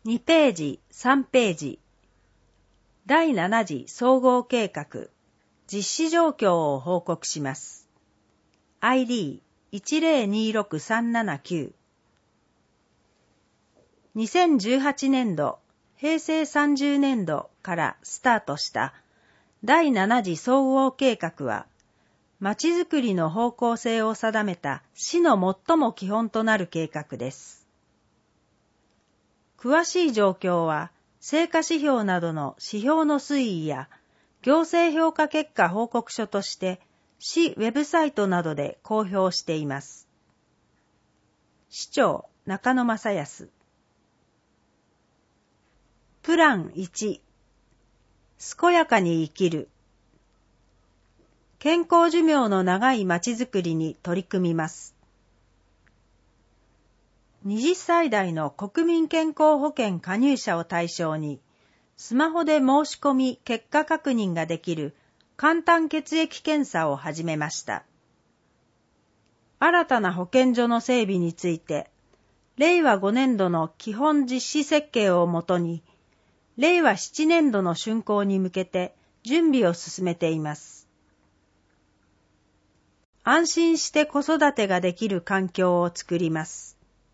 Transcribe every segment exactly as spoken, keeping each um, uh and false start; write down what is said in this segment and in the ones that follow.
にページ、さんページ。だいなな次総合計画、実施状況を報告します。アイディーいちゼロにろくさんななきゅう。にせんじゅうはちねんど、へいせいさんじゅうねんどからスタートしただいなな次総合計画は、まちづくりの方向性を定めた市の最も基本となる計画です。詳しい状況は、成果指標などの指標の推移や、行政評価結果報告書として、市ウェブサイトなどで公表しています。市長中野正康。プランいち、健やかに生きる。健康寿命の長いまちづくりに取り組みます。はたちさい代の国民健康保険加入者を対象に、スマホで申し込み結果確認ができる簡単血液検査を始めました。新たな保健所の整備について、れいわごねんどの基本実施設計をもとに、れいわななねんどの竣工に向けて準備を進めています。安心して子育てができる環境を作ります。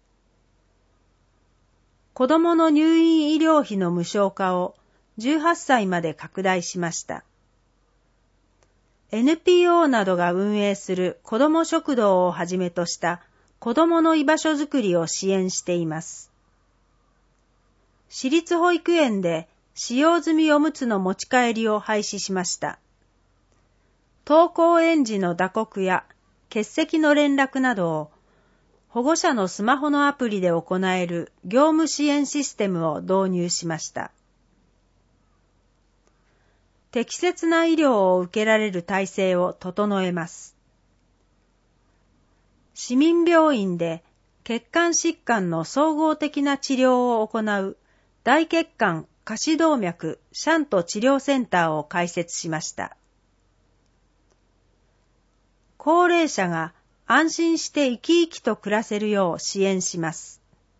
子どもの入院医療費の無償化をじゅうはっさいまで拡大しました。エヌピーオー などが運営する子ども食堂をはじめとした子どもの居場所づくりを支援しています。私立保育園で使用済みおむつの持ち帰りを廃止しました。登校園児の打刻や欠席の連絡などを保護者のスマホのアプリで行える業務支援システムを導入しました。適切な医療を受けられる体制を整えます。市民病院で血管疾患の総合的な治療を行う大血管下肢動脈シャント治療センターを開設しました。高齢者が安心して生き生きと暮らせるよう支援します。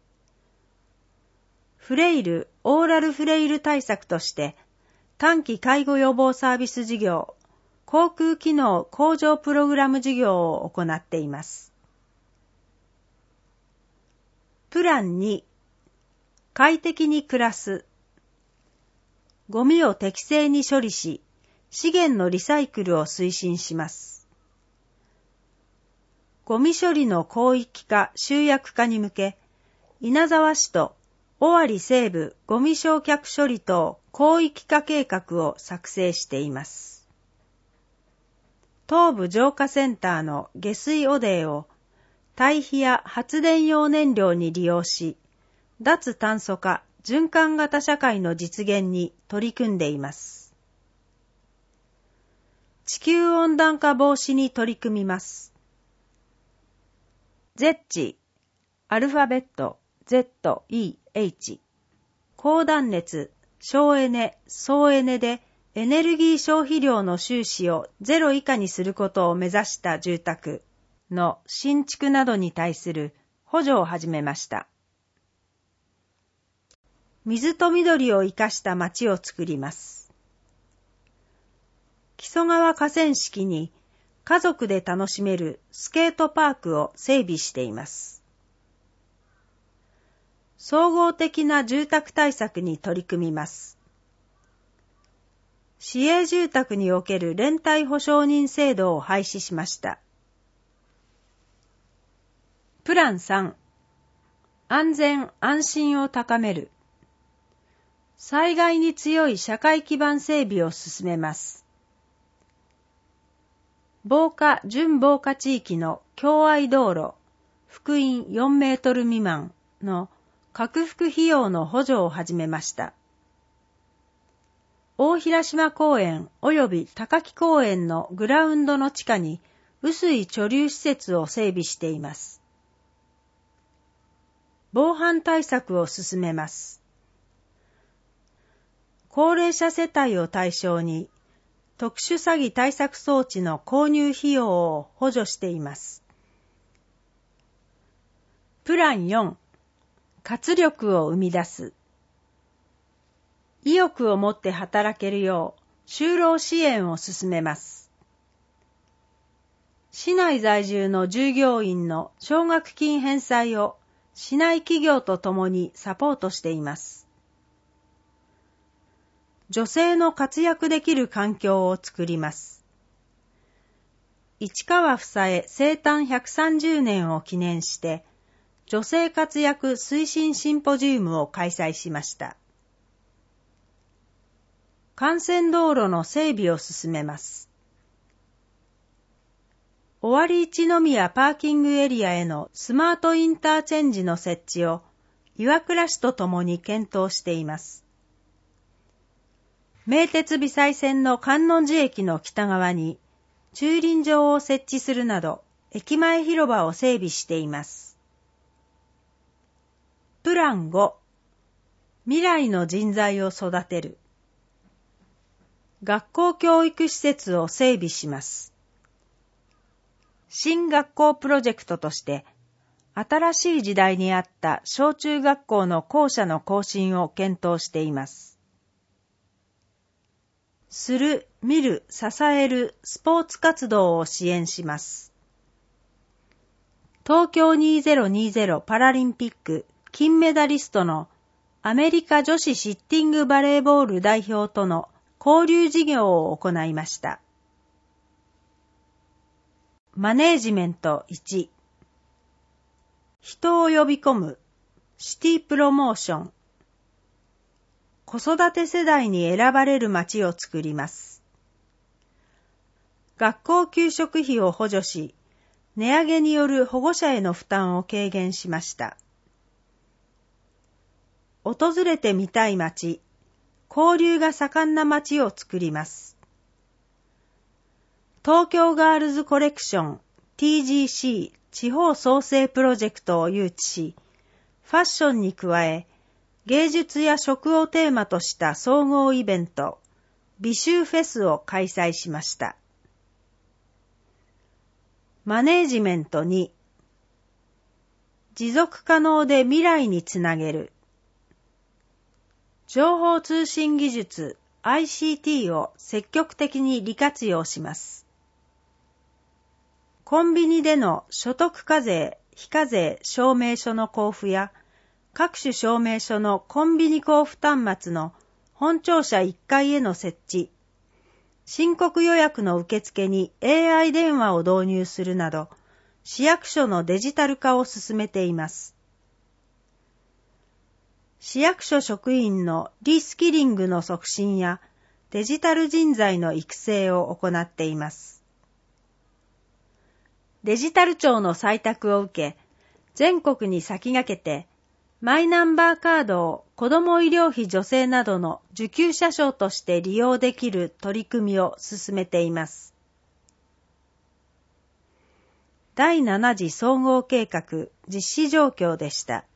フレイル・オーラルフレイル対策として、短期介護予防サービス事業、口腔機能向上プログラム事業を行っています。プランに、快適に暮らす。ゴミを適正に処理し、資源のリサイクルを推進します。ゴミ処理の広域化・集約化に向け、稲沢市と尾張西部ゴミ焼却処理等広域化計画を作成しています。東部浄化センターの下水汚泥を堆肥や発電用燃料に利用し、脱炭素化・循環型社会の実現に取り組んでいます。地球温暖化防止に取り組みます。ゼッチ、アルファベット ゼットイーエイチ、高断熱、省エネ、総エネでエネルギー消費量の収支をゼロ以下にすることを目指した住宅の新築などに対する補助を始めました。水と緑を生かした街を作ります。木曽川河川敷に家族で楽しめるスケートパークを整備しています。総合的な住宅対策に取り組みます。市営住宅における連帯保証人制度を廃止しました。プランさん、安全安心を高める。災害に強い社会基盤整備を進めます。防火・準防火地域の共愛道路、幅員よんメートル未満の拡幅費用の補助を始めました。大平島公園及び高木公園のグラウンドの地下に雨水貯留施設を整備しています。防犯対策を進めます。高齢者世帯を対象に特殊詐欺対策装置の購入費用を補助しています。プランよん、活力を生み出す。 意欲を持って働けるよう就労支援を進めます。市内在住の従業員の奨学金返済を市内企業とともにサポートしています。女性の活躍できる環境を作ります。市川房枝生誕ひゃくさんじゅうねんを記念して、女性活躍推進シンポジウムを開催しました。幹線道路の整備を進めます。尾張一宮パーキングエリアへのスマートインターチェンジの設置を岩倉市とともに検討しています。名鉄微細線の観音寺駅の北側に駐輪場を設置するなど駅前広場を整備しています。プランご、未来の人材を育てる。学校教育施設を整備します。新学校プロジェクトとして、新しい時代に合った小中学校の校舎の更新を検討しています。する、見る、支えるスポーツ活動を支援します。東京にせんにじゅうパラリンピック金メダリストのアメリカ女子シッティングバレーボール代表との交流事業を行いました。マネージメントいち、人を呼び込むシティプロモーション。子育て世代に選ばれる街を作ります。学校給食費を補助し、値上げによる保護者への負担を軽減しました。訪れてみたい街、交流が盛んな街を作ります。東京ガールズコレクション ティージーシー 地方創生プロジェクトを誘致し、ファッションに加え、芸術や食をテーマとした総合イベント、美醜フェスを開催しました。マネージメントに、持続可能で未来につなげる。情報通信技術 アイシーティー を積極的に利活用します。コンビニでの所得課税、非課税証明書の交付や、各種証明書のコンビニ交付端末の本庁舎いっかいへの設置、申告予約の受付に エーアイ 電話を導入するなど、市役所のデジタル化を進めています。市役所職員のリスキリングの促進やデジタル人材の育成を行っています。デジタル庁の採択を受け、全国に先駆けて、マイナンバーカードを子ども医療費助成などの受給者証として利用できる取り組みを進めています。だいなな次総合計画実施状況でした。